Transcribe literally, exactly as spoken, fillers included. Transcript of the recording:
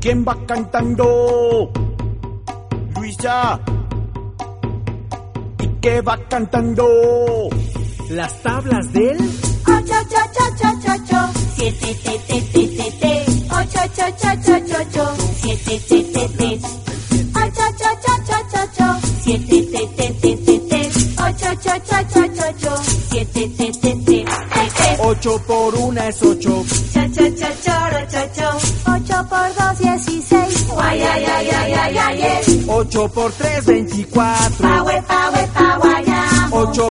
¿Quién va cantando? Luisa. ¿Y qué va cantando? Las tablas del ocho, ocho, ocho, ocho, ocho, siete, te, te, te, te, te, ocho, ocho, ocho, ocho, ocho, siete, te, te, te, ocho, ocho, ocho, ocho, ocho, siete, te, te, te, te, te, ocho, ocho, ocho, ocho, ocho, siete, te, te, te, te, te. Ocho por una es ocho. Cha, cha, cha, choro, cho, cho. Ocho por dos, dieciséis. Guay, ay, ay, ay, ay, ay, ay. Ocho por tres, veinticuatro. Pa, we, pa, we, pa, guayamo. Ocho